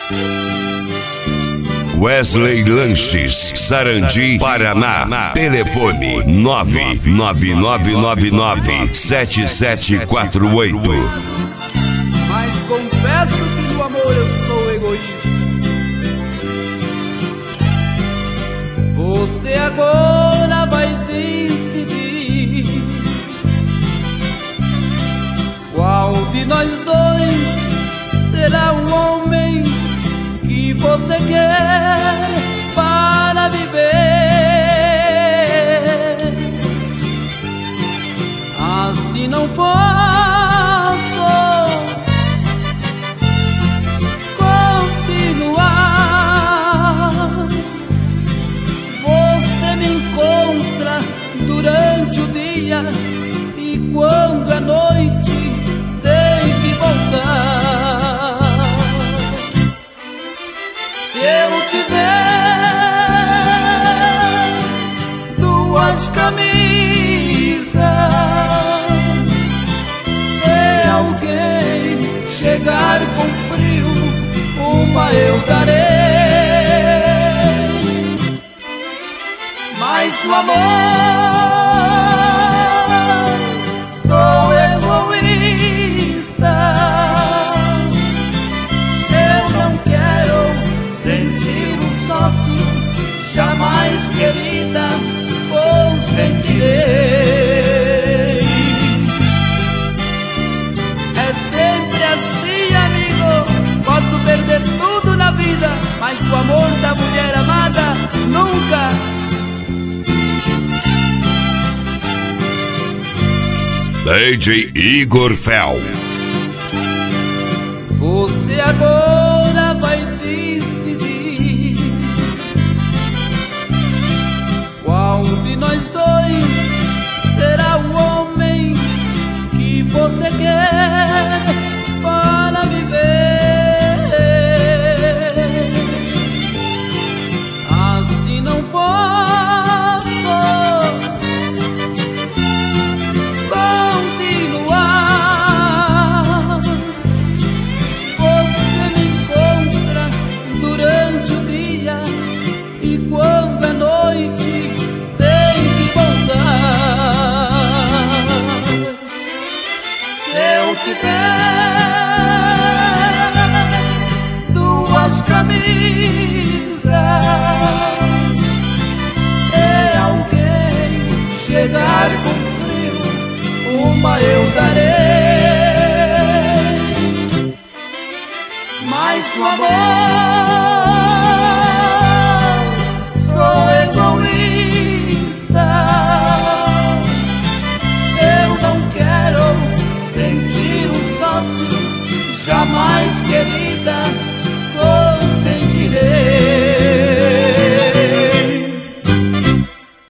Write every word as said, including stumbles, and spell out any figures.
Wesley Lanches, Sarandi, Paraná. Telefone nove nove nove nove nove sete sete quatro oito. Mas confesso que no amor eu sou egoísta. Você agora vai decidir qual de nós dois será o homem que você quer para viver. Assim não posso continuar. Você me encontra durante o dia e quando é noite tem que voltar. Se eu tiver duas camisas e alguém chegar com frio, uma eu darei. Mas no amor sou egoísta. Eu não quero sentir um sócio, jamais, querida, consentirei. É sempre assim, amigo. Posso perder tudo na vida, mas o amor da mulher amada nunca. D J Igor Fel. Você agora vai decidir qual de nós dois será o homem que você quer para viver. Assim não posso continuar. Você me encontra durante o dia e quando é noite tem que voltar. Se eu tiver duas camisas e alguém chegar com frio, uma eu darei. Mas no amor